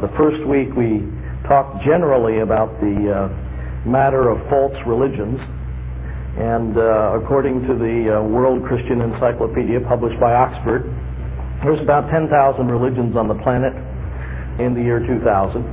The first week we talked generally about the matter of false religions, and according to the World Christian Encyclopedia published by Oxford, there's about 10,000 religions on the planet in the year 2000,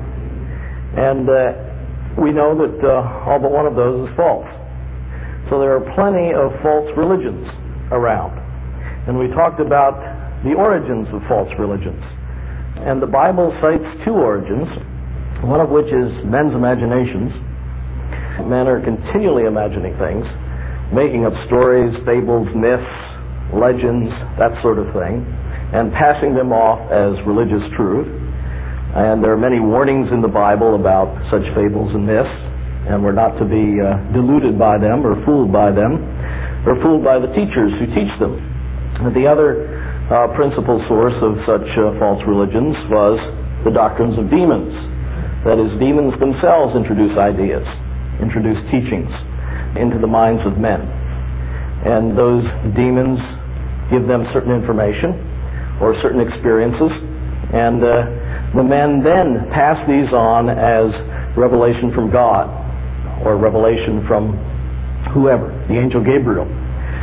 and we know that all but one of those is false. So there are plenty of false religions around, and we talked about the origins of false religions. And the Bible cites two origins, one of which is men's imaginations. Men are continually imagining things, making up stories, fables, myths, legends, that sort of thing, and passing them off as religious truth. And there are many warnings in the Bible about such fables and myths, and we're not to be deluded by them or fooled by them, or fooled by the teachers who teach them. And the other principal source of such false religions was the doctrines of demons. That is, demons themselves introduce ideas, introduce teachings into the minds of men. And those demons give them certain information or certain experiences, and the men then pass these on as revelation from God or revelation from whoever, the angel Gabriel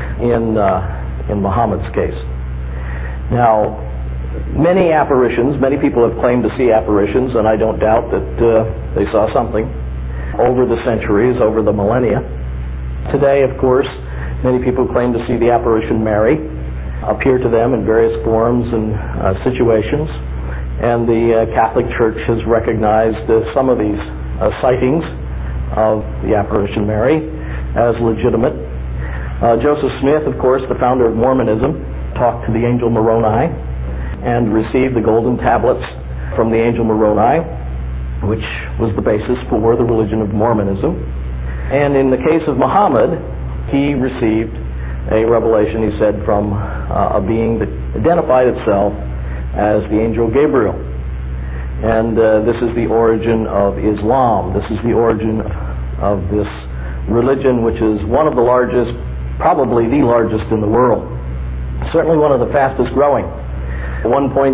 in Muhammad's case. Now, many people have claimed to see apparitions, and I don't doubt that they saw something over the centuries, over the millennia. Today, of course, many people claim to see the apparition Mary appear to them in various forms and situations, and the Catholic Church has recognized some of these sightings of the apparition Mary as legitimate. Joseph Smith, of course, the founder of Mormonism, talked to the angel Moroni and received the golden tablets from the angel Moroni, which was the basis for the religion of Mormonism. And in the case of Muhammad, he received a revelation, he said, from a being that identified itself as the angel Gabriel. And this is the origin of Islam. This is the origin of this religion, which is one of the largest, probably the largest in the world. Certainly one of the fastest growing. 1.2,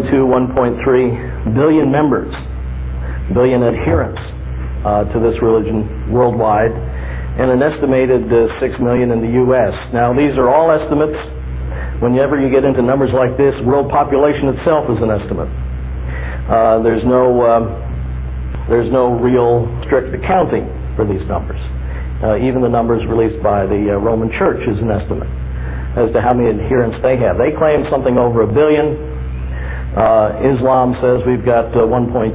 1.3 billion members, billion adherents to this religion worldwide, and an estimated 6 million in the U.S. Now, these are all estimates. Whenever you get into numbers like this, world population itself is an estimate. There's no real strict accounting for these numbers. Even the numbers released by the Roman Church is an estimate as to how many adherents they have. They claim something over 1 billion. Islam says we've got 1.2,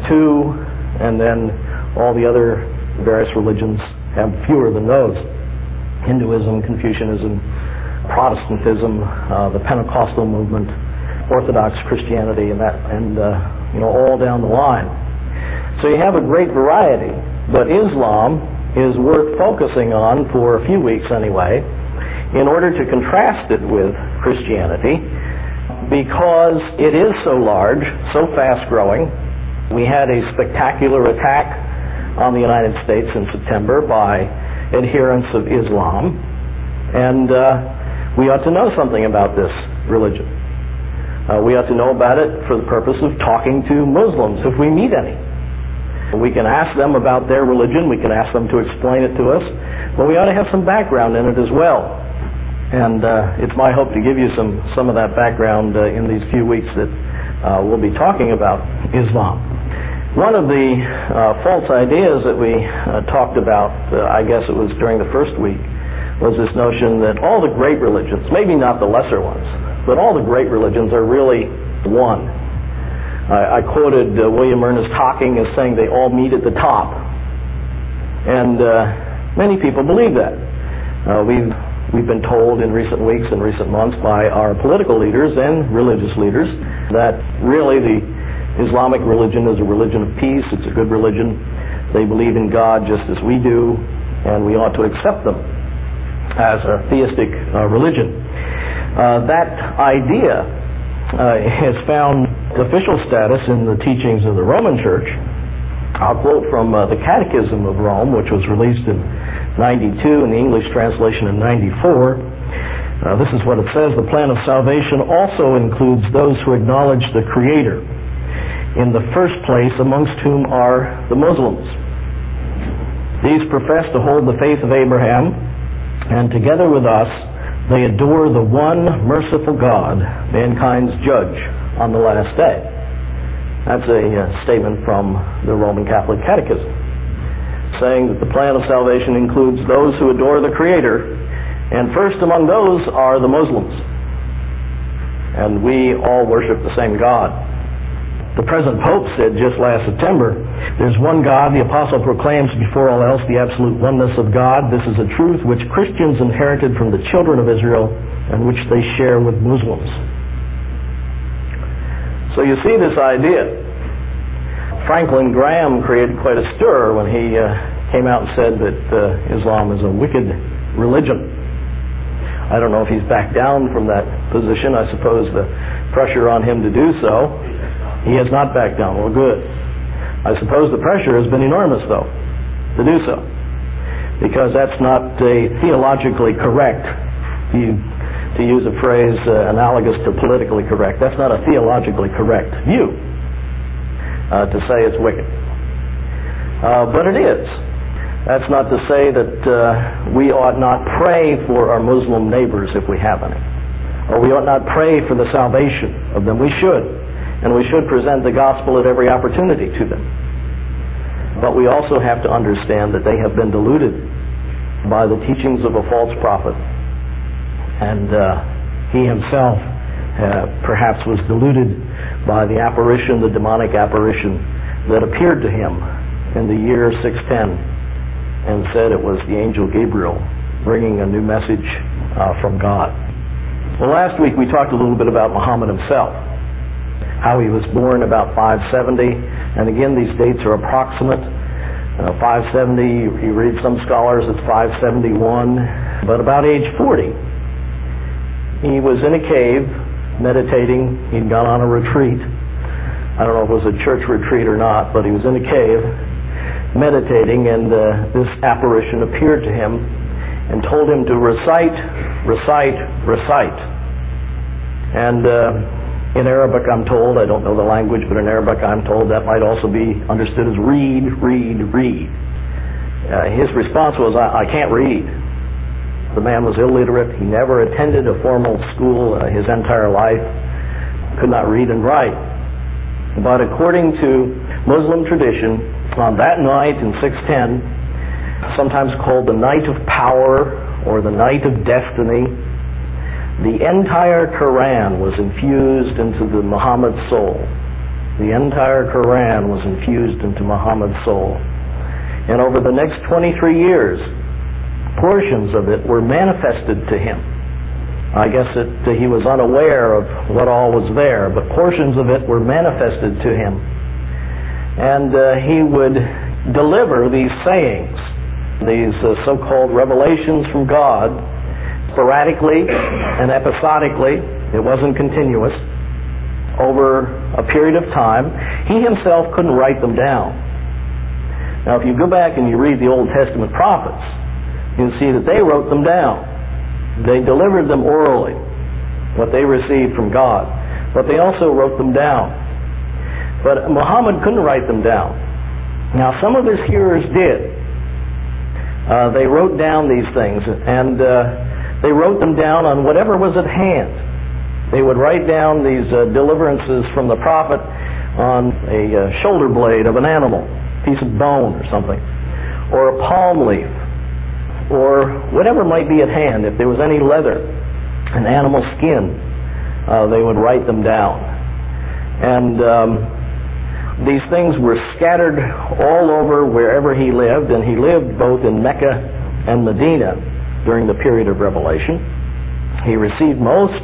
and then all the other various religions have fewer than those. Hinduism, Confucianism, Protestantism, the Pentecostal movement, Orthodox Christianity, and all down the line. So you have a great variety, but Islam is worth focusing on for a few weeks anyway, in order to contrast it with Christianity, because it is so large, so fast-growing. We had a spectacular attack on the United States in September by adherents of Islam, and we ought to know something about this religion. We ought to know about it for the purpose of talking to Muslims, if we meet any. We can ask them about their religion, we can ask them to explain it to us, but we ought to have some background in it as well. And it's my hope to give you some of that background in these few weeks that we'll be talking about Islam. One of the false ideas that we talked about, I guess it was during the first week, was this notion that all the great religions, maybe not the lesser ones, but all the great religions are really one. I quoted William Ernest Hocking as saying they all meet at the top. And many people believe that. We've been told in recent weeks and recent months by our political leaders and religious leaders that really the Islamic religion is a religion of peace. It's a good religion. They believe in God just as we do, and we ought to accept them as a theistic religion. That idea has found official status in the teachings of the Roman Church. I'll quote from the Catechism of Rome, which was released in 92 and the English translation in 94. This is what it says: the plan of salvation also includes those who acknowledge the Creator in the first place, amongst whom are the Muslims. These profess to hold the faith of Abraham, and together with us, they adore the one merciful God, mankind's judge on the last day. That's a statement from the Roman Catholic Catechism, saying that the plan of salvation includes those who adore the Creator, and first among those are the Muslims. And we all worship the same God. The present Pope said just last September, "There's one God, the Apostle proclaims before all else the absolute oneness of God. This is a truth which Christians inherited from the children of Israel and which they share with Muslims." So you see this idea. Franklin Graham created quite a stir when he came out and said that Islam is a wicked religion. I don't know if he's backed down from that position. I suppose the pressure on him to do so. He has not backed down. Well, good. I suppose the pressure has been enormous, though, to do so, because that's not a theologically correct, to use a phrase analogous to politically correct. That's not a theologically correct view to say it's wicked. But it is. That's not to say that we ought not pray for our Muslim neighbors if we have any. Or we ought not pray for the salvation of them. We should. And we should present the gospel at every opportunity to them. But we also have to understand that they have been deluded by the teachings of a false prophet. And he himself perhaps was deluded by the apparition, the demonic apparition that appeared to him in the year 610 and said it was the angel Gabriel bringing a new message from God. Well, last week we talked a little bit about Muhammad himself, how he was born about 570, and again these dates are approximate. 570, you read some scholars it's 571, but about age 40 he was in a cave meditating. He'd gone on a retreat. I don't know if it was a church retreat or not, but he was in a cave meditating, and this apparition appeared to him and told him to recite. And in Arabic, I'm told, I don't know the language, but in Arabic I'm told that might also be understood as read. His response was, I can't read. The man was illiterate. He never attended a formal school his entire life. Could not read and write. But according to Muslim tradition, on that night in 610, sometimes called the night of power or the night of destiny, the entire Quran was infused into the Muhammad soul. The entire Quran was infused into Muhammad's soul. And over the next 23 years, portions of it were manifested to him. I guess that he was unaware of what all was there, but portions of it were manifested to him. And he would deliver these sayings, these so-called revelations from God, sporadically and episodically. It wasn't continuous. Over a period of time. He himself couldn't write them down. Now, if you go back and you read the Old Testament prophets, you'll see that they wrote them down. They delivered them orally, what they received from God. But they also wrote them down. But Muhammad couldn't write them down. Now, some of his hearers did. They wrote down these things, and they wrote them down on whatever was at hand. They would write down these deliverances from the prophet on a shoulder blade of an animal, piece of bone or something, or a palm leaf, or whatever might be at hand. If there was any leather, an animal skin, they would write them down. And these things were scattered all over wherever he lived, and he lived both in Mecca and Medina during the period of revelation. He received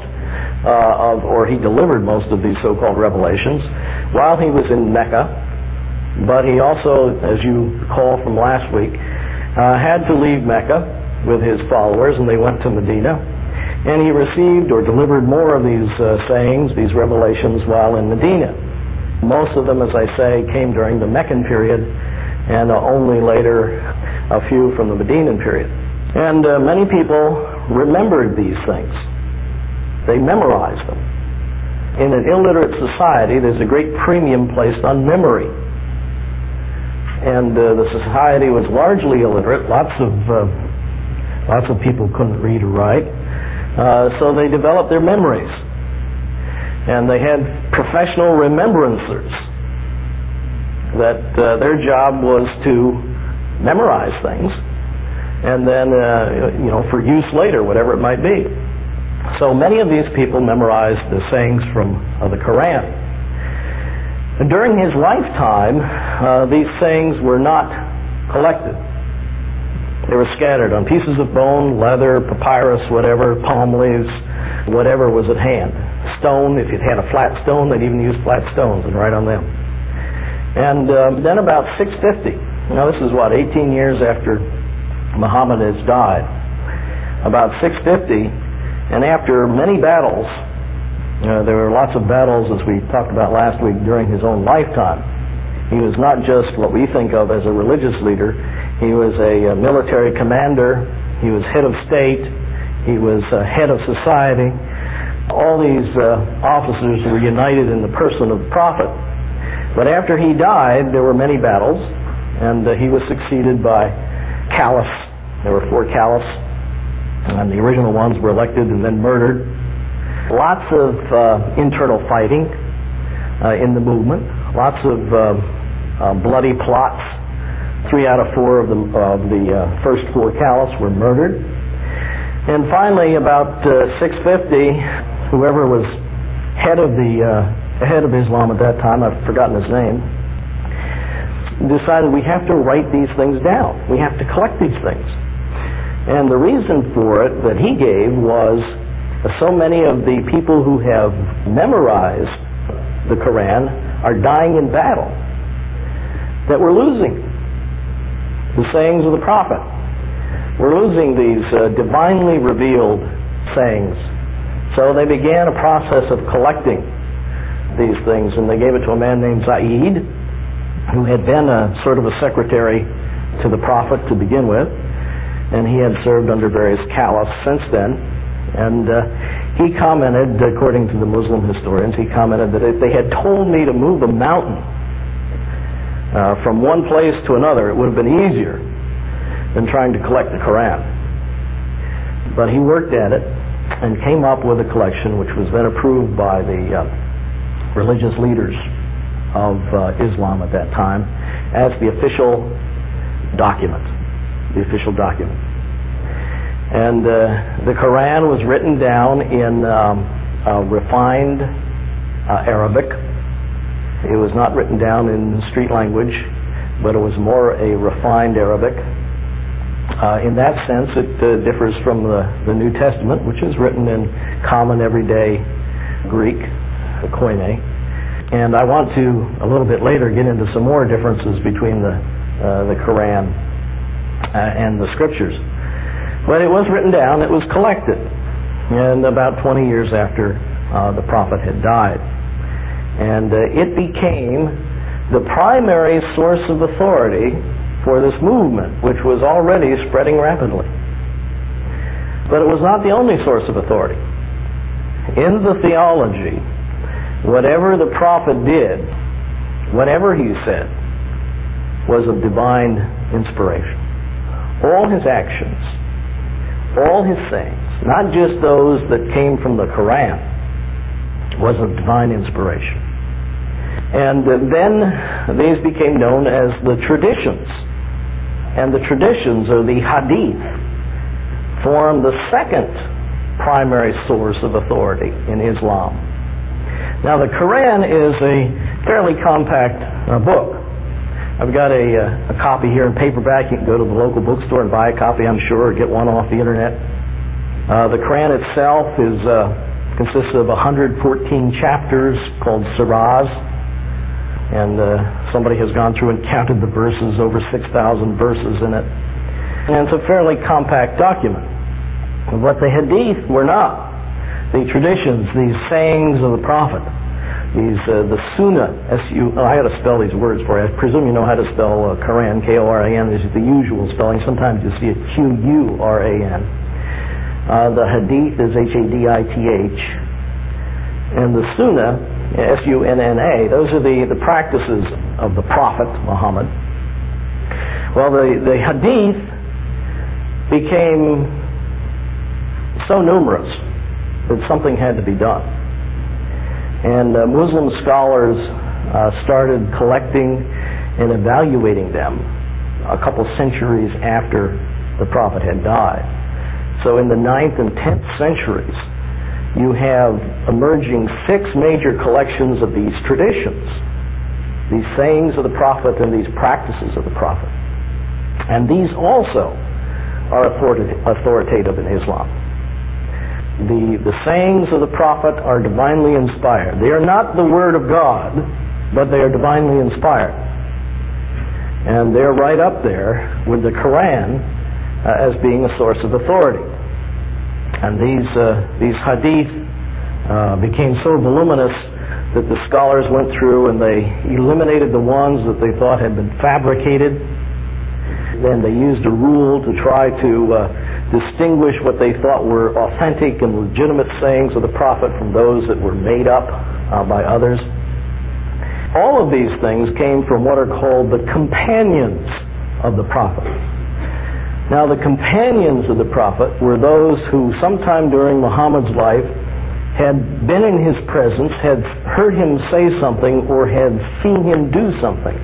he delivered most of these so-called revelations while he was in Mecca, but he also, as you recall from last week, had to leave Mecca with his followers, and they went to Medina, and he received or delivered more of these sayings, these revelations, while in Medina. Most of them, as I say, came during the Meccan period, and only later a few from the Medinan period. And many people remembered these things. They memorized them. in an illiterate society, there's a great premium placed on memory. And the society was largely illiterate. Lots of people couldn't read or write. So they developed their memories. And they had professional remembrancers that their job was to memorize things and then, for use later, whatever it might be. So many of these people memorized the sayings from the Quran. During his lifetime, these sayings were not collected. They were scattered on pieces of bone, leather, papyrus, whatever, palm leaves, whatever was at hand. Stone, if you'd had a flat stone, they'd even use flat stones and write on them. And then about 650, now this is 18 years after Muhammad has died, about 650, and after many battles, there were lots of battles, as we talked about last week, during his own lifetime. He was not just what we think of as a religious leader. He was a military commander. He was head of state. He was head of society. All these officers were united in the person of the prophet. But after he died, there were many battles, and he was succeeded by caliphs. There were 4 caliphs, and the original ones were elected and then murdered. Lots of internal fighting in the movement. Lots of bloody plots. 3 out of 4 of the first 4 caliphs were murdered. And finally, about 650, whoever was head of Islam at that time, I've forgotten his name, decided we have to write these things down. We have to collect these things. And the reason for it that he gave was so many of the people who have memorized the Quran are dying in battle, that we're losing the sayings of the prophet. We're losing these divinely revealed sayings. So they began a process of collecting these things, and they gave it to a man named Zaid, who had been sort of a secretary to the prophet to begin with, and he had served under various caliphs since then. And he commented, according to the Muslim historians, he commented that if they had told me to move a mountain from one place to another, it would have been easier than trying to collect the Quran. But he worked at it and came up with a collection which was then approved by the religious leaders of Islam at that time as the official document. And the Quran was written down in refined Arabic. It was not written down in street language, but it was more a refined Arabic. In that sense, it differs from the New Testament, which is written in common everyday Greek, Koine. And I want to, a little bit later, get into some more differences between the Quran and the Scriptures. But it was written down, it was collected, and about 20 years after the prophet had died. And it became the primary source of authority for this movement, which was already spreading rapidly. But it was not the only source of authority. In the theology, whatever the prophet did, whatever he said, was of divine inspiration. All his actions, all his sayings, not just those that came from the Quran, was of divine inspiration. And then these became known as the traditions. And the traditions, or the hadith, form the second primary source of authority in Islam. Now, the Quran is a fairly compact book. I've got a copy here in paperback. You can go to the local bookstore and buy a copy, I'm sure, or get one off the internet. The Quran itself consists of 114 chapters called surahs, and somebody has gone through and counted the verses, over 6,000 verses in it. And it's a fairly compact document. But the hadith were not. The traditions, these sayings of the prophet, the sunnah, I had to spell these words for you. I presume you know how to spell Quran, K-O-R-A-N. This is the usual spelling. Sometimes you see it Q-U-R-A-N. The hadith is H-A-D-I-T-H. And the Sunnah, S-U-N-N-A, those are the practices of the Prophet Muhammad. Well, the Hadith became so numerous that something had to be done. And Muslim scholars started collecting and evaluating them a couple centuries after the Prophet had died. So in the 9th and 10th centuries, you have emerging 6 major collections of these traditions, these sayings of the Prophet and these practices of the Prophet. And these also are authoritative in Islam. The sayings of the Prophet are divinely inspired. They are not the Word of God, but they are divinely inspired. And they're right up there with the Quran as being a source of authority. And these hadith became so voluminous that the scholars went through and they eliminated the ones that they thought had been fabricated. Then they used a rule to try to distinguish what they thought were authentic and legitimate sayings of the Prophet from those that were made up by others. All of these things came from what are called the companions of the Prophet. Now, the companions of the Prophet were those who sometime during Muhammad's life had been in his presence, had heard him say something, or had seen him do something.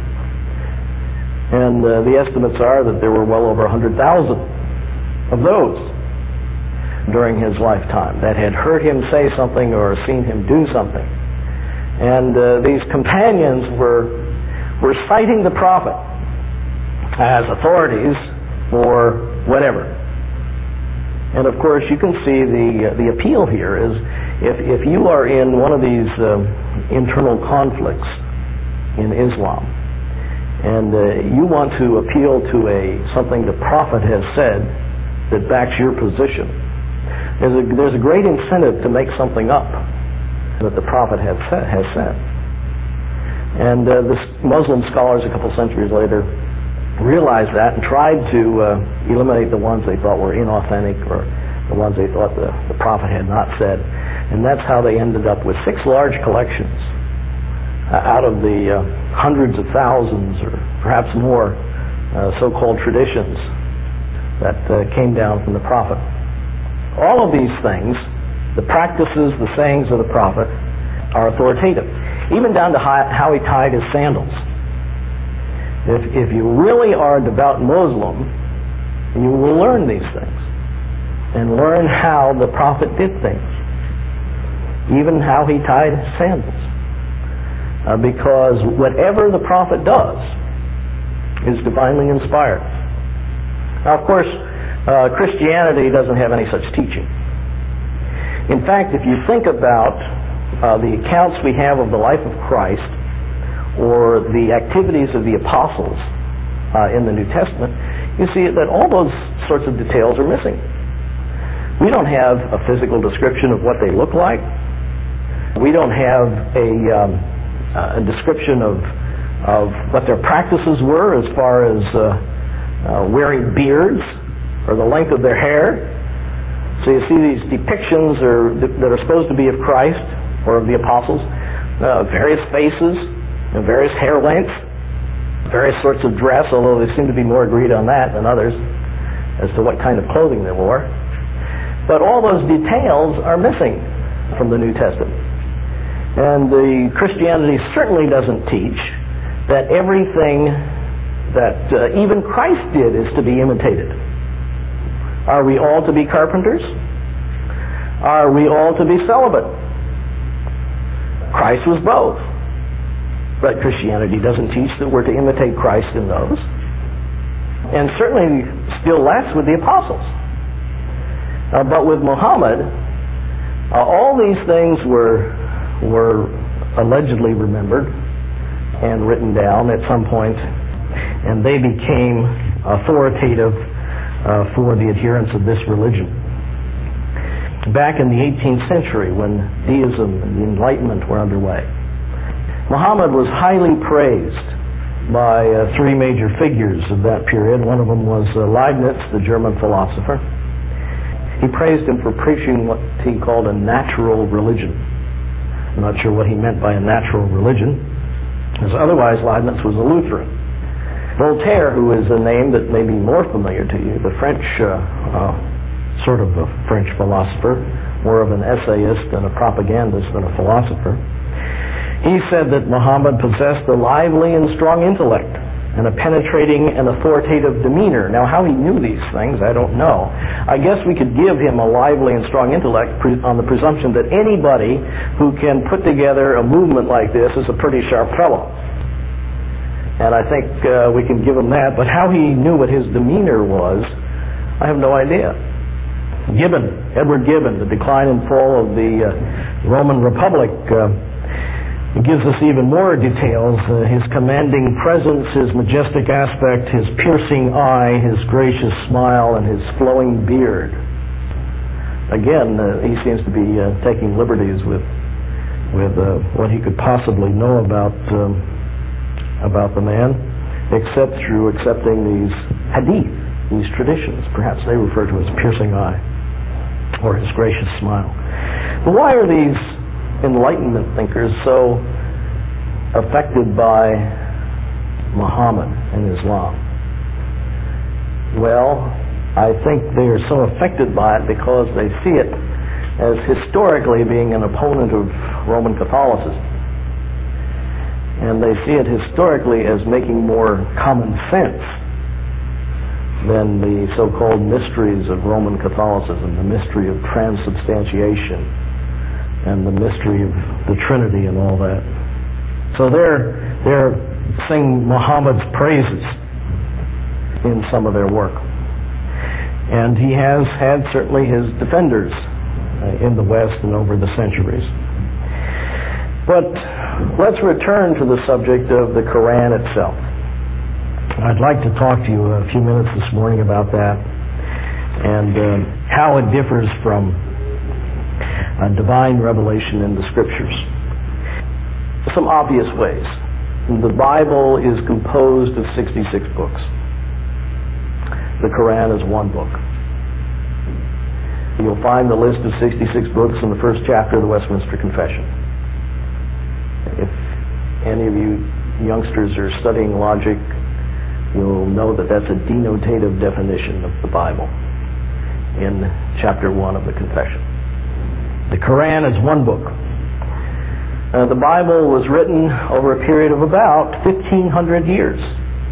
And the estimates are that there were well over 100,000 of those during his lifetime that had heard him say something or seen him do something. And these companions were citing the Prophet as authorities for whatever. And of course, you can see the appeal here is if you are in one of these internal conflicts in Islam, and you want to appeal to something the Prophet has said that backs your position, there's a great incentive to make something up that the Prophet has said. And the Muslim scholars a couple centuries later realized that and tried to eliminate the ones they thought were inauthentic or the ones they thought the Prophet had not said. And that's how they ended up with 6 large collections out of the hundreds of thousands or perhaps more so-called traditions that came down from the Prophet. All of these things, the practices, the sayings of the Prophet, are authoritative, even down to how he tied his sandals. If you really are a devout Muslim, you will learn these things and learn how the Prophet did things, even how he tied his sandals. Because whatever the Prophet does is divinely inspired. Now, of course, Christianity doesn't have any such teaching. In fact, if you think about the accounts we have of the life of Christ or the activities of the apostles in the New Testament, you see that all those sorts of details are missing. We don't have a physical description of what they look like. We don't have a description of what their practices were as far as wearing beards or the length of their hair. So you see these depictions that are supposed to be of Christ or of the apostles, various faces and various hair lengths, various sorts of dress, although they seem to be more agreed on that than others as to what kind of clothing they wore. But all those details are missing from the New Testament. And the Christianity certainly doesn't teach that everything that even Christ did is to be imitated. Are we all to be carpenters? Are we all to be celibate? Christ was both. But Christianity doesn't teach that we're to imitate Christ in those. And certainly still less with the apostles. But with Muhammad, all these things were allegedly remembered and written down at some point, and they became authoritative for the adherents of this religion. Back in the 18th century, when deism and the Enlightenment were underway, Muhammad was highly praised by 3 major figures of that period. One of them was Leibniz, the German philosopher. He praised him for preaching what he called a natural religion. I'm not sure what he meant by a natural religion, because otherwise Leibniz was a Lutheran. Voltaire, who is a name that may be more familiar to you, the French, sort of a French philosopher, more of an essayist and a propagandist than a philosopher, he said that Muhammad possessed a lively and strong intellect and a penetrating and authoritative demeanor. Now, how he knew these things, I don't know. I guess we could give him a lively and strong intellect on the presumption that anybody who can put together a movement like this is a pretty sharp fellow. And I think we can give him that. But how he knew what his demeanor was, I have no idea. Gibbon, Edward Gibbon, The Decline and Fall of the Roman Republic, gives us even more details. His commanding presence, his majestic aspect, his piercing eye, his gracious smile, and his flowing beard. Again, he seems to be taking liberties with what he could possibly know about the man, except through accepting these hadith, these traditions. Perhaps they refer to his piercing eye or his gracious smile. But why are these Enlightenment thinkers so affected by Muhammad and Islam? Well, I think they are so affected by it because they see it as historically being an opponent of Roman Catholicism. And they see it historically as making more common sense than the so-called mysteries of Roman Catholicism, the mystery of transubstantiation and the mystery of the Trinity and all that. So they're singing Muhammad's praises in some of their work. And he has had certainly his defenders in the West and over the centuries. But let's return to the subject of the Quran itself. I'd like to talk to you a few minutes this morning about that and how it differs from divine revelation in the Scriptures. Some obvious ways. The Bible is composed of 66 books. The Quran is one book. You'll find the list of 66 books in the first chapter of the Westminster Confession. If any of you youngsters are studying logic, you'll know that that's a denotative definition of the Bible in chapter 1 of the Confession. The Quran is one book. The Bible was written over a period of about 1,500 years.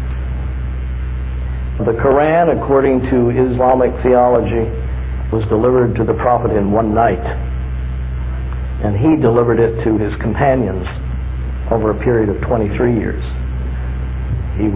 The Quran, according to Islamic theology, was delivered to the Prophet in one night. And he delivered it to his companions over a period of 23 years. He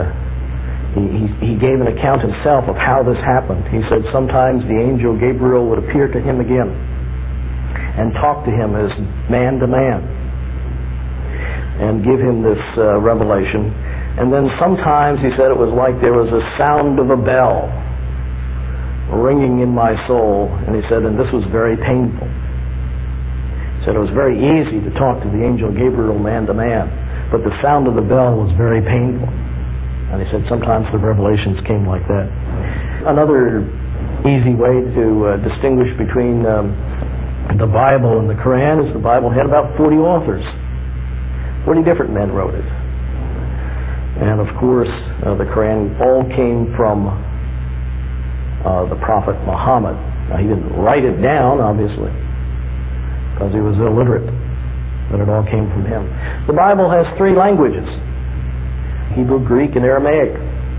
gave an account himself of how this happened. He said sometimes the angel Gabriel would appear to him again and talk to him as man to man and give him this revelation. And then sometimes he said it was like there was a sound of a bell ringing in my soul, and he said, and this was very painful. He said it was very easy to talk to the angel Gabriel man to man, but the sound of the bell was very painful. And he said sometimes the revelations came like that. Another easy way to distinguish between the Bible and the Quran is the Bible had about 40 authors. 40 different men wrote it. And of course, the Quran all came from the Prophet Muhammad. Now, he didn't write it down, obviously, because he was illiterate, but it all came from him. The Bible has 3 languages: Hebrew, Greek, and Aramaic.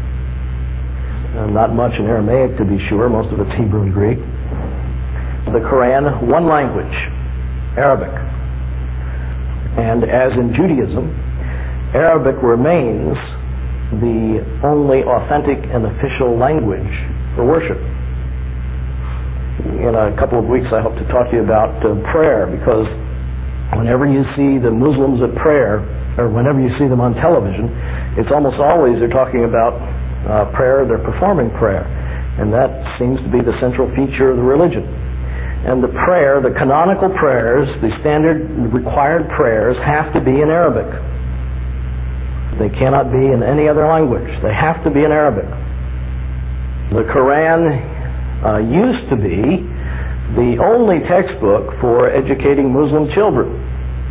Not much in Aramaic, to be sure. Most of it's Hebrew and Greek. The Quran, one language, Arabic. And as in Judaism, Arabic remains the only authentic and official language for worship. In a couple of weeks I hope to talk to you about prayer, because whenever you see the Muslims at prayer, or whenever you see them on television, it's almost always they're talking about prayer, they're performing prayer. And that seems to be the central feature of the religion. And the prayer, the canonical prayers, the standard required prayers have to be in Arabic. They cannot be in any other language. They have to be in Arabic. The Quran used to be the only textbook for educating Muslim children.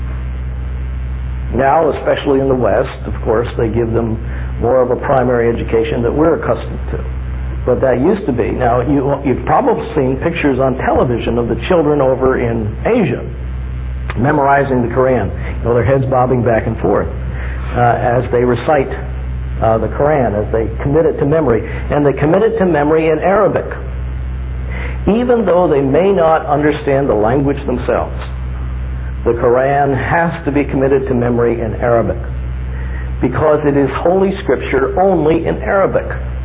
Now, especially in the West, of course, they give them more of a primary education that we're accustomed to. But that used to be. Now, you've probably seen pictures on television of the children over in Asia memorizing the Quran. Their heads bobbing back and forth as they recite the Quran, as they commit it to memory. And they commit it to memory in Arabic, even though they may not understand the language themselves. The Quran has to be committed to memory in Arabic because it is Holy Scripture only in Arabic.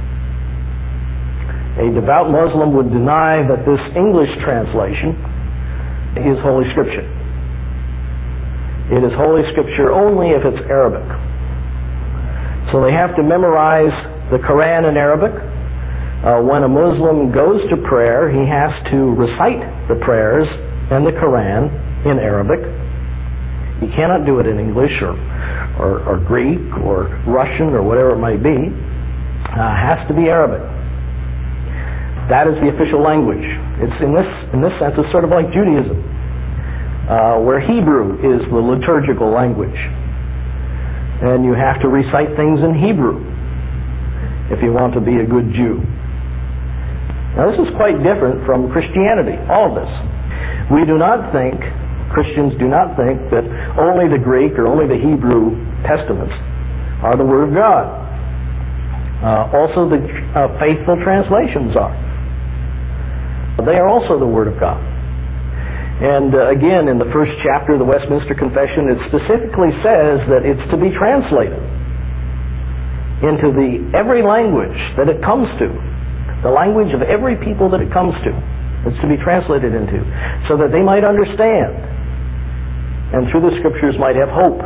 A devout Muslim would deny that this English translation is Holy Scripture. It is Holy Scripture only if it's Arabic. So they have to memorize the Quran in Arabic. When a Muslim goes to prayer, he has to recite the prayers and the Quran in Arabic. He cannot do it in English or Greek or Russian or whatever it might be. Has to be Arabic. That is the official language. It's in this sense, it's sort of like Judaism, where Hebrew is the liturgical language, and you have to recite things in Hebrew if you want to be a good Jew. Now, this is quite different from Christianity. All of this. Christians do not think that only the Greek or only the Hebrew Testaments are the Word of God. Also, the faithful translations are. They are also the Word of God. And again, in the first chapter of the Westminster Confession, it specifically says that it's to be translated into every language that it comes to, the language of every people that it comes to. It's to be translated into, so that they might understand, and through the Scriptures might have hope.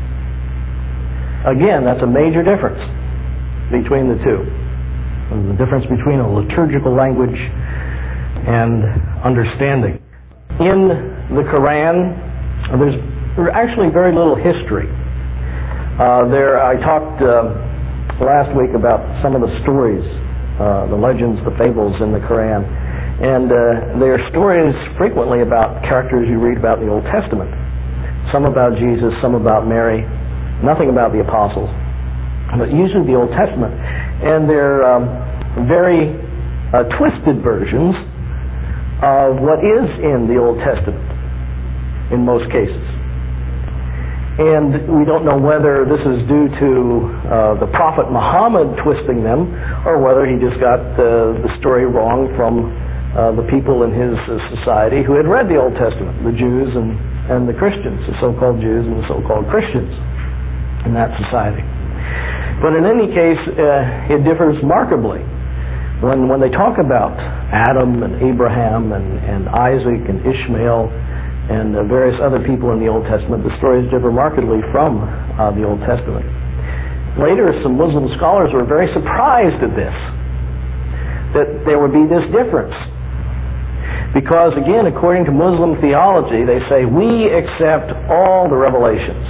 Again, that's a major difference between the two. The difference between a liturgical language and understanding. In the Quran, there's actually very little history. I talked last week about some of the stories, the legends, the fables in the Quran. And there are stories frequently about characters you read about in the Old Testament. Some about Jesus, some about Mary, nothing about the apostles, but usually the Old Testament. And they're very twisted versions of what is in the Old Testament in most cases. And we don't know whether this is due to the Prophet Muhammad twisting them, or whether he just got the story wrong from the people in his society who had read the Old Testament, the Jews and the Christians, the so-called Jews and the so-called Christians in that society. But in any case, it differs markedly. When they talk about Adam and Abraham and Isaac and Ishmael and various other people in the Old Testament, the stories differ markedly from the Old Testament. Later, some Muslim scholars were very surprised at this, that there would be this difference. Because, again, according to Muslim theology, they say, we accept all the revelations.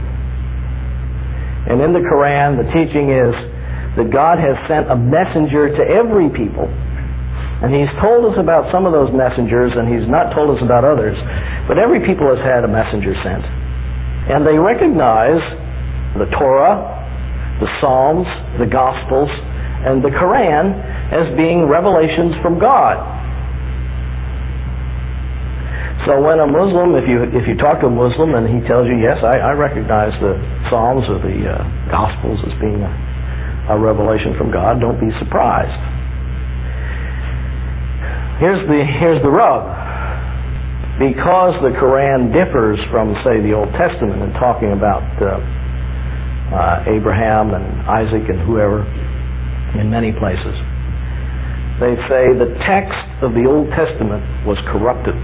And in the Quran, the teaching is that God has sent a messenger to every people. And He's told us about some of those messengers, and He's not told us about others. But every people has had a messenger sent. And they recognize the Torah, the Psalms, the Gospels, and the Quran as being revelations from God. So when a Muslim, if you talk to a Muslim and he tells you, yes, I recognize the Psalms or the Gospels as being a revelation from God, don't be surprised. Here's the rub. Because the Quran differs from, say, the Old Testament in talking about Abraham and Isaac and whoever in many places, they say the text of the Old Testament was corrupted.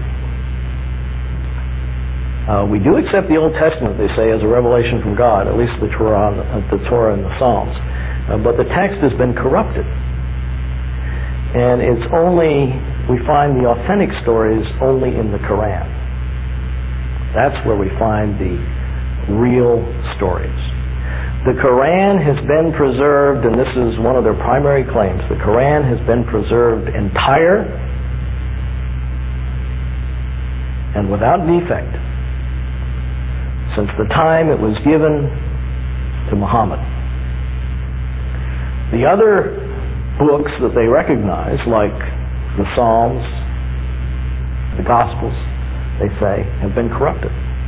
We do accept the Old Testament, they say, as a revelation from God, at least the Torah and the Psalms. But the text has been corrupted. And we find the authentic stories only in the Quran. That's where we find the real stories. The Quran has been preserved, and this is one of their primary claims. The Quran has been preserved entire and without defect since the time it was given to Muhammad. The other books that they recognize, like the Psalms, the Gospels, they say, have been corrupted.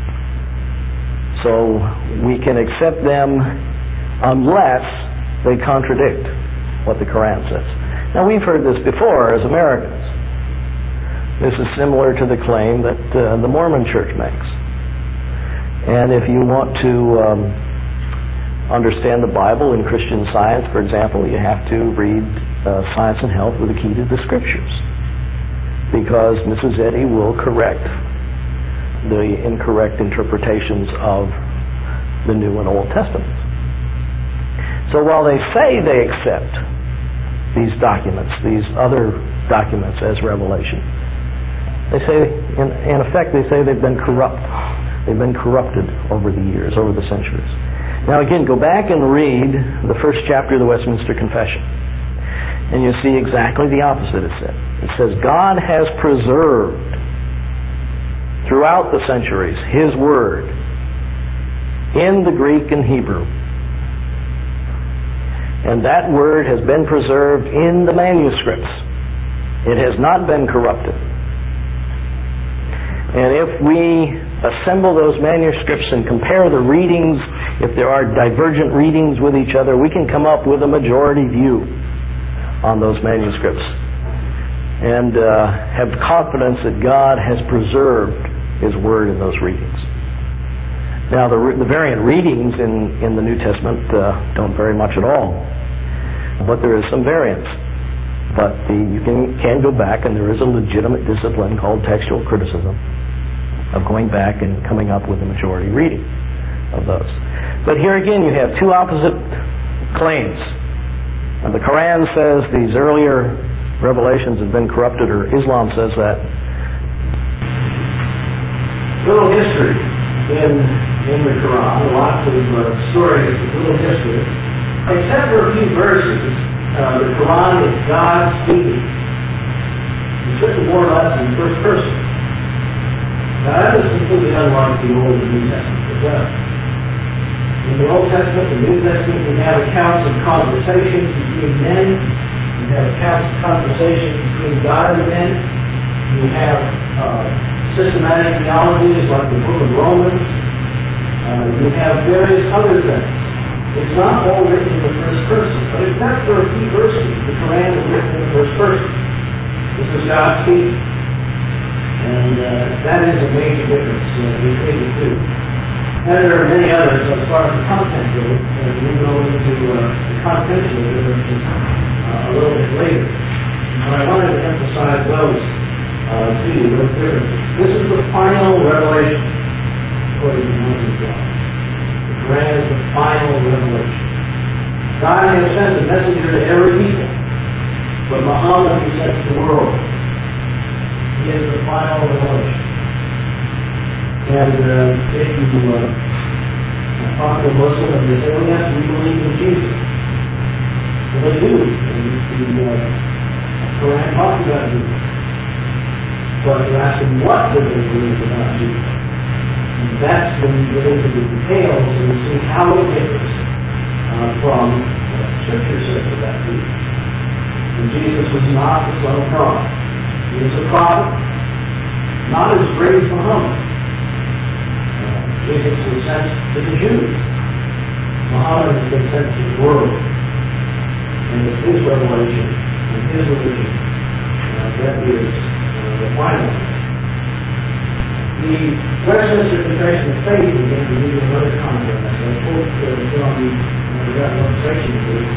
So we can accept them unless they contradict what the Quran says. Now, we've heard this before as Americans. This is similar to the claim that the Mormon Church makes. And if you want to understand the Bible in Christian Science, for example, you have to read Science and Health with a Key to the Scriptures, because Mrs. Eddy will correct the incorrect interpretations of the New and Old Testaments. So while they say they accept these documents, these other documents as revelation, they say, in effect, they say they've been corrupt. They've been corrupted over the years, over the centuries. Now again, go back and read the first chapter of the Westminster Confession, and you see exactly the opposite it said. It says, God has preserved throughout the centuries His Word in the Greek and Hebrew. And that Word has been preserved in the manuscripts. It has not been corrupted. And if we assemble those manuscripts and compare the readings, if there are divergent readings with each other, we can come up with a majority view on those manuscripts and have confidence that God has preserved His Word in those readings. Now, the variant readings in the New Testament don't vary much at all, but there is some variance. But you can go back, and there is a legitimate discipline called textual criticism of going back and coming up with a majority reading of those. But here again, you have two opposite claims. And the Quran says these earlier revelations have been corrupted, or Islam says that. Little history in the Quran, lots of stories, little history. Except for a few verses, the Quran is God speaking. It's written more or less in the first person. Now that is completely unlike the Old and New Testament as well. In the Old Testament and New Testament, we have accounts of conversations between men. We have accounts of conversations between God and men. We have systematic theologies like the book of Romans. We have various other things. It's not all written in the first person, but except for a few verses, the Quran is written in the first person. This is God speaking. And that is a major difference between the two. And there are many others as far as the content goes, and we go into the contextual differences a little bit later. But I wanted to emphasize those to you, those differences. This is the final revelation according to Moses' God. The Quran is the final revelation. God has sent a messenger to every people, but Muhammad He sent to the world. He is the final revelation. And if you talk to a Muslim and they say, well, yes, we believe in Jesus. Well, they do. And the Quran talks about Jesus. But you ask them, what do they believe about Jesus? And that's when you get into the details and you see how it differs from what Scripture says about Jesus. And Jesus was not the Son of God. He was a prophet, not as great as Muhammad. Jesus was sent to the Jews. Muhammad has been sent to the world. And it's His revelation and His religion that is the final. The Westminster Confession of Faith, again, to give you another context. I quote from the illustration group,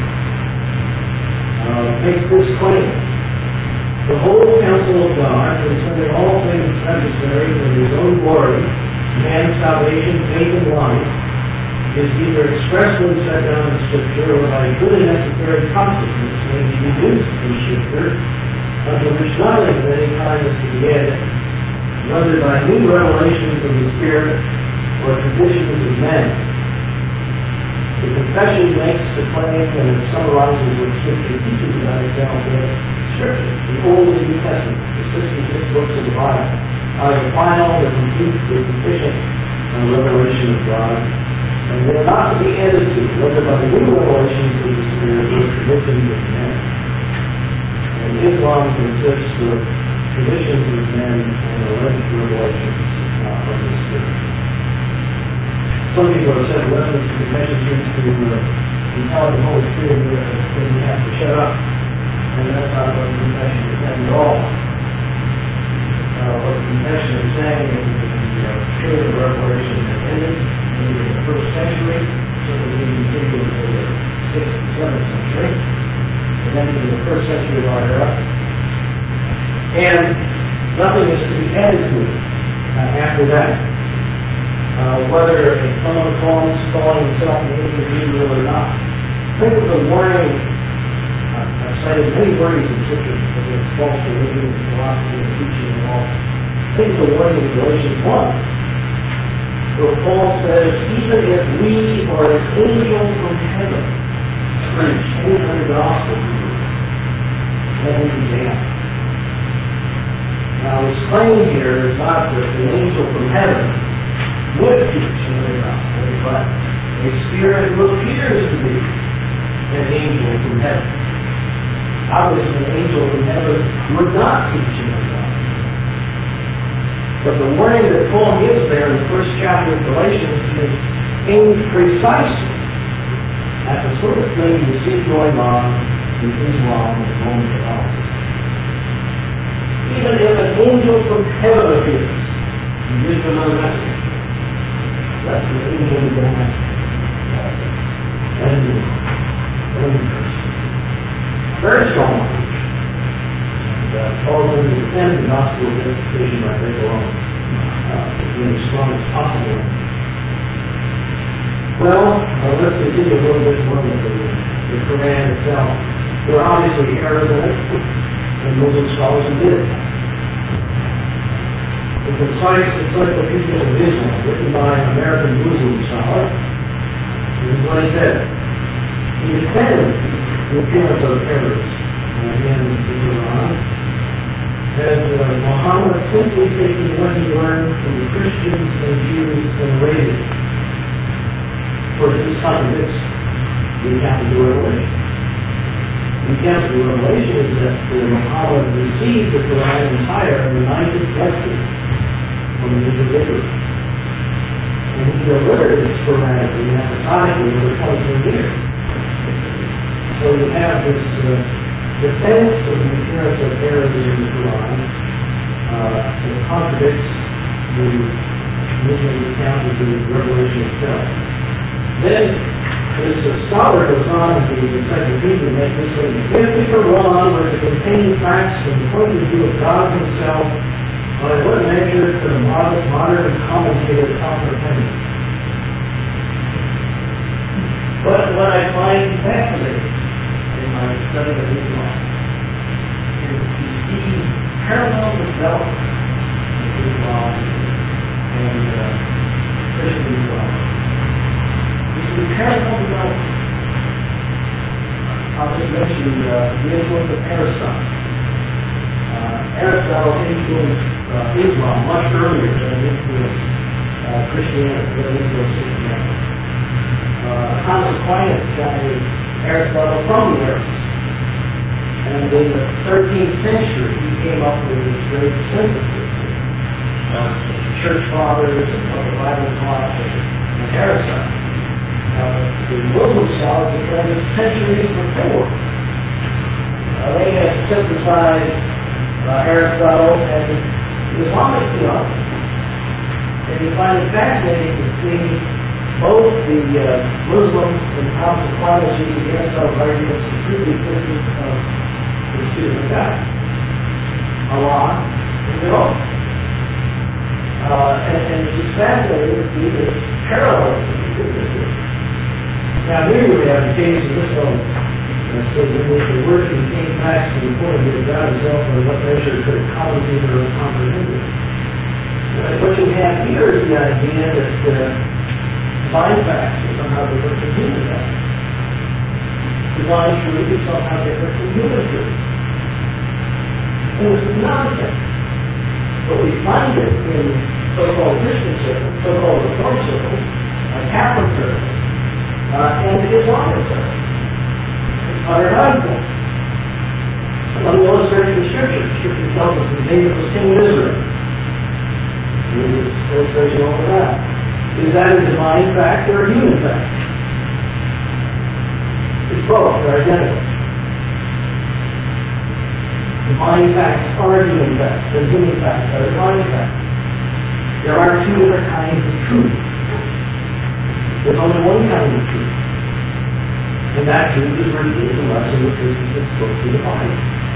makes this claim. The whole counsel of God, concerning all things necessary for His own glory, man's salvation, faith, and life, is either expressly set down in Scripture or by good and necessary consequence may be deduced from Scripture, unto which nothing of any kind is to be added, whether by new revelations of the Spirit or traditions of men. The confession makes the claim and it summarizes what Scripture teaches about itself in Scripture, the Old and New Testament, the 66 books of the Bible, are the final, the complete, the sufficient revelation of God. And they're not to be added to, whether by the new revelation of the Spirit or traditions of men. And Islam consists of traditions of men and alleged revelations of the Spirit. Some people have said, well, the confession seems to empower the Holy Spirit, then you have to shut up. And that's not what the confession is saying at all. What the confession is saying is that the period of revelation has ended in the first century, so that we continue into the 6th and 7th century, and then into the first century of our era. And nothing is to be added to it after that. Whether someone calling himself an ancient Hebrew or not. Think of the warning. I've cited many warnings in Scripture against false religion, philosophy, and teaching and all. Think of the warning in Galatians 1, where Paul says, even if we or an angel from heaven preach any other gospel to you, let him be damned. Now his claim here is not that the angel from heaven would teach another gospel, but a spirit who appears to be an angel from heaven. Obviously, an angel from heaven would not teach another gospel. But the warning that Paul gives there in the first chapter of Galatians is aimed precisely at the sort of thing you see going on in Islam and Roman Catholicism. Even if an angel from heaven appears, you give them another message. That's the angel of God. And very strong language. And Paul is going to defend the gospel of justification by faith alone. Being as strong as possible. Well, let's continue a little bit more with the Quran itself. There are obviously errors in it, and Muslim scholars who did it. The Concise Encyclopedia of Islam, written by an American Muslim scholar, this is what he said. He defended the appearance of terrorists in the Quran as Muhammad simply taking what he learned from the Christians and Jews and Arabia. For this contradicts the account of the Revelation. The account of the Revelation is that Muhammad received the Quran entire in the 90th century from the individual. And he delivered it sporadically and episodically over 23 years. So you have this defense of the appearance of errors in the Quran that contradicts the Muslim account of the Revelation itself. Then this scholar goes on in the encyclopedia to make this statement. If the Quran were to contain facts from the point of view of God himself, by what measure could a modern commentator comprehend it? But what I find fascinating in my study of Islam is to see parallel development of Islam and Christian Islam. You see parallel development. I'll just mention the influence of Aristotle. Aristotle influenced Islam much earlier than it influenced Christianity, than it influenced Christianity. Thomas Aquinas got Aristotle from the Arabs. And in the 13th century, he came up with this great synthesis of church fathers and what the Bible taught and Aristotle. The Muslim scholars had done this centuries before. They had synthesized Aristotle and Islamic theology. And you find it fascinating to see both the Muslims and Thomas Aquinas using Aristotle's arguments to prove the existence of the Spirit of God, Allah, and God. And it's just fascinating to see this parallel. Now here we have the case of this one. So when the word contains facts to the point of view of God himself, or what measure could it complicate or comprehend it? What you have here is the idea that divine facts are somehow different from human facts. Divine truth is somehow different from human truth. And this is nonsense. But we find it in so-called Christian circles, so-called Reformed circles, Catholic circles, and Islamic circles. It's utter nonsense. Let me illustrate the Scripture. The Scripture tells us that David was king of Israel. Here's this illustration over that. Is that a divine fact or a human fact? It's both. They're identical. Divine facts are human facts, and human facts are divine facts. There are two different kinds of truth. There's only one kind of truth. And that truth is revealed unless in the truth is supposed to be defined.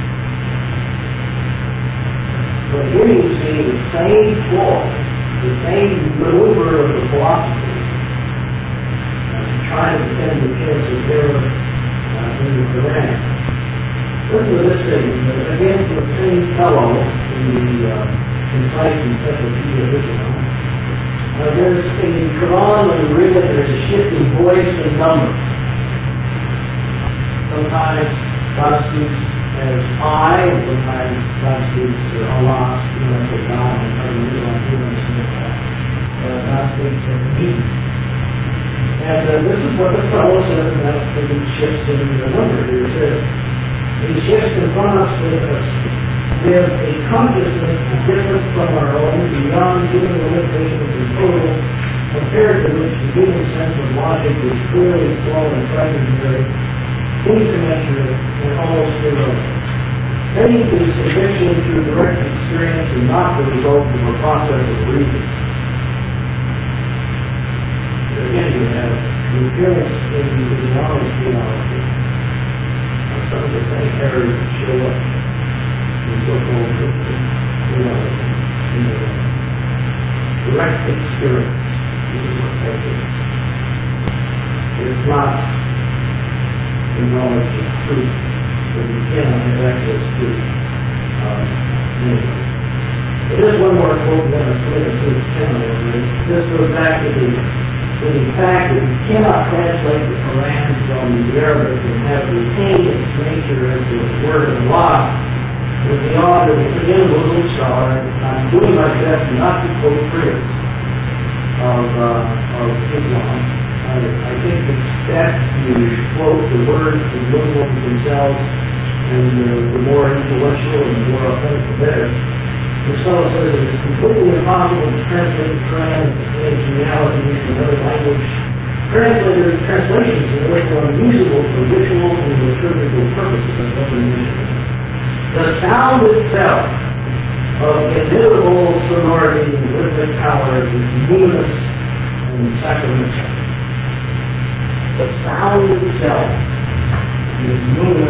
So here you see the same flaw, the same maneuver of the philosophy to try to defend the appearance of error in the Quran. Listen to this statement, again from the same fellow in the Concise Encyclopedia of Islam. There's in the Quran, when you read it, there's a shift in voice and number. Sometimes God speaks as I, and sometimes God speaks as Allah, as God, and other Islam, God speaks as He. And this is what the fellow says, and that's the shifts in the number. Here it is. He shifts in front of us with a consciousness different from our own, beyond human limitations and total, compared to which the human sense of logic is clearly slow and fragmentary, incommensurate, and almost irrelevant. Faith is conviction through direct experience and not the result of a process of reason. Again, you have the appearance in the Islamic theology. Some of the same errors that show up in so-called Christian theology. Direct experience. This is what faith is. It's not the knowledge of truth, but you cannot have access to anyway. But there's one more quote that I'm going to this goes back to the fact that you cannot translate the Quran from the Arabic and have retained its nature as the word of Allah. With the author, again, a Muslim scholar, I'm doing my best not to quote critics of Islam. I think it's best to quote the words of Muslims themselves, and the more influential and the more authentic, the better. The fellow says that it's completely impossible to translate the Quran into reality into another language. Translations are therefore unusable for ritual and liturgical purposes, as open mentioned. The sound itself of inimitable sonority and rhythmic power is luminous and sacramental. The sound itself is luminous